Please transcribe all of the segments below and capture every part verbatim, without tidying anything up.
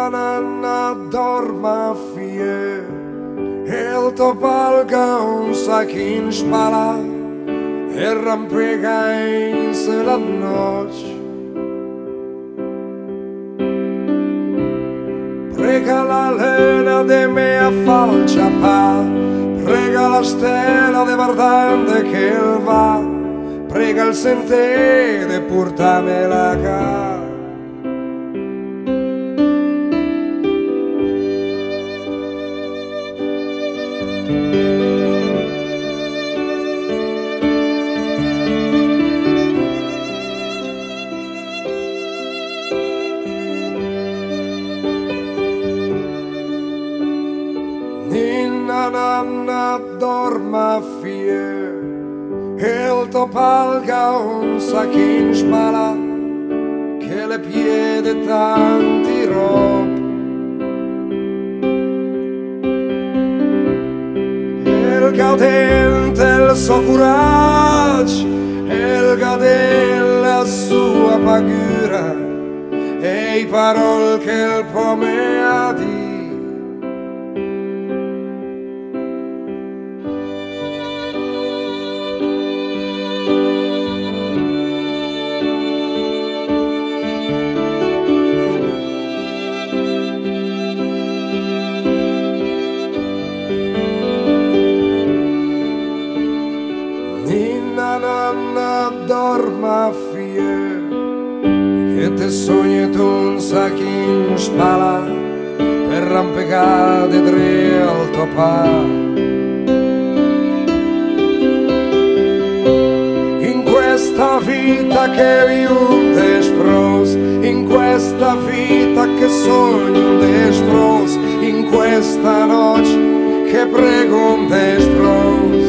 nanna dorma fie, el topalga un sachin spala, e rampegainse la noche. Prega la lena de mea falcia pa, prega la stella de verdande che il va, prega il sente de portamela ca. Ninna nanna dorma fie, el topalga un sachin spala, che le piede tanti rob. El gaudente il suo coraggio, el gaudente la sua paura, e i parol che il pome ha di. Ninna nanna dorma fie, che te sogni tu un sachin spala, per rampegare tre al topà. In questa vita che vivo despros, in questa vita che sogno despros, in questa noche che prego un despros.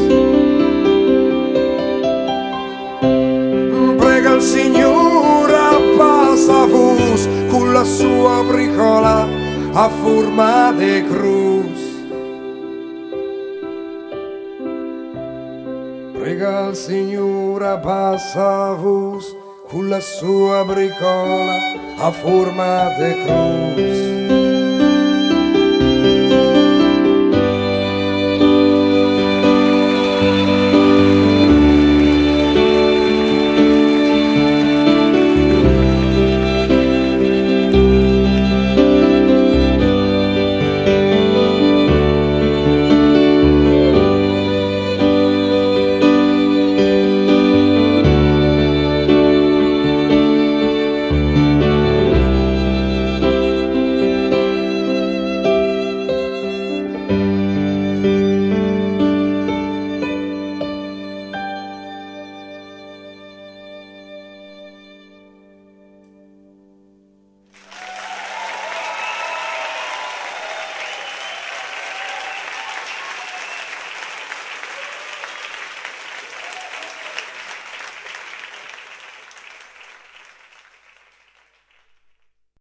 Prega il Signore passa vus con la sua bricola a forma de cruz. Prega il Signore passa vus con la sua bricola a forma de cruz.